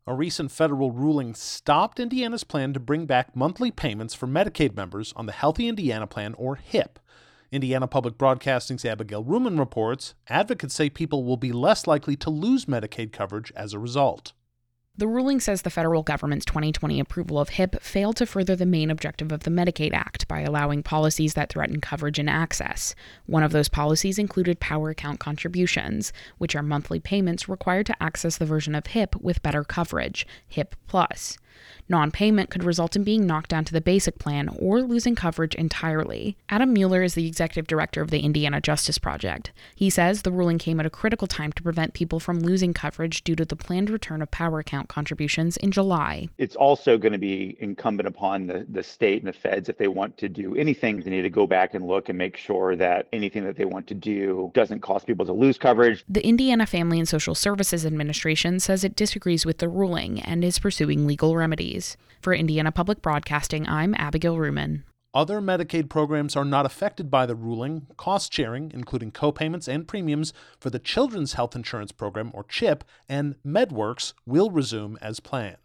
A recent federal ruling stopped Indiana's plan to bring back monthly payments for Medicaid members on the Healthy Indiana Plan, or HIP. Indiana Public Broadcasting's Abigail Ruman reports advocates say people will be less likely to lose Medicaid coverage as a result. The ruling says the federal government's 2020 approval of HIP failed to further the main objective of the Medicaid Act by allowing policies that threaten coverage and access. One of those policies included power account contributions, which are monthly payments required to access the version of HIP with better coverage, HIP Plus. Non-payment could result in being knocked down to the basic plan or losing coverage entirely. Adam Mueller is the executive director of the Indiana Justice Project. He says the ruling came at a critical time to prevent people from losing coverage due to the planned return of power account contributions in July. It's also going to be incumbent upon the state and the feds, if they want to do anything, they need to go back and look and make sure that anything that they want to do doesn't cause people to lose coverage. The Indiana Family and Social Services Administration says it disagrees with the ruling and is pursuing legal remedies. For Indiana Public Broadcasting, I'm Abigail Ruman. Other Medicaid programs are not affected by the ruling. Cost sharing, including copayments and premiums for the Children's Health Insurance Program, or CHIP, and MedWorks will resume as planned.